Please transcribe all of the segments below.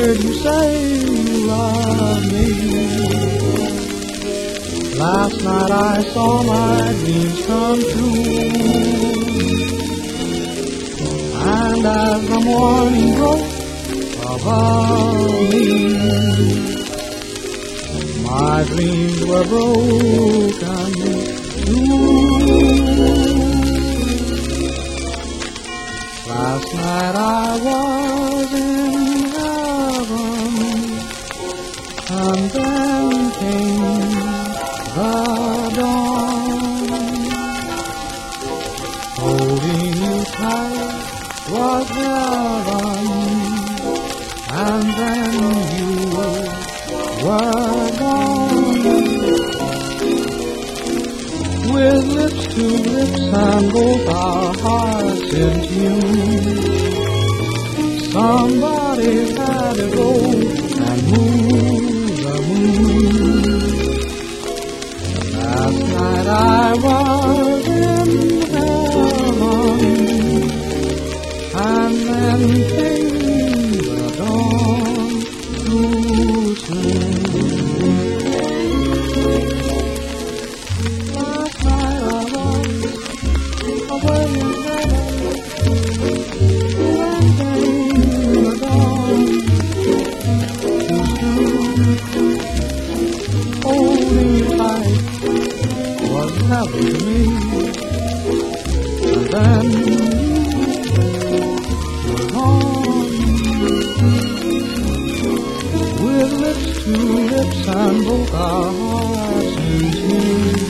heard you say you love me. Last night I saw my dreams come true, and as the morning broke above me, my dreams were broken too. Last night I was in heaven, and then came the dawn. Holding you tight was heaven, and then you were gone. With lips to lips and both our hearts in tune, somebody had to go and move the moon. Last night I was in heaven, and then came the dawn too soon. Last night I was away in heaven, then came the dawn too soon. Holding you tight was heaven to me, and then you were gone. With lips to lips and both our hearts in tune,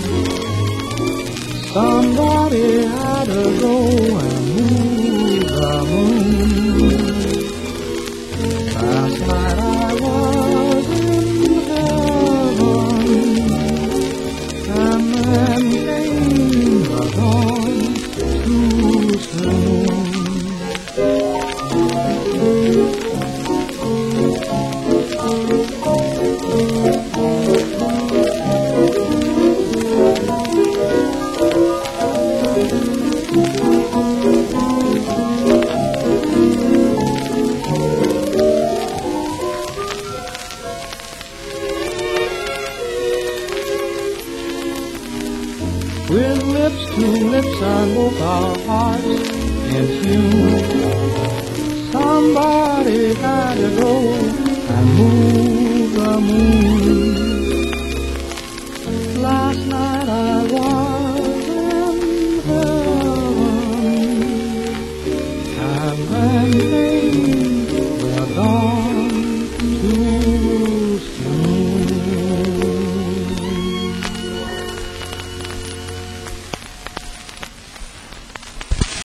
somebody had to go and move the moon. Last night I was in heaven, and then came the dawn too soon. With lips to lips and both our hearts in tune, somebody had to go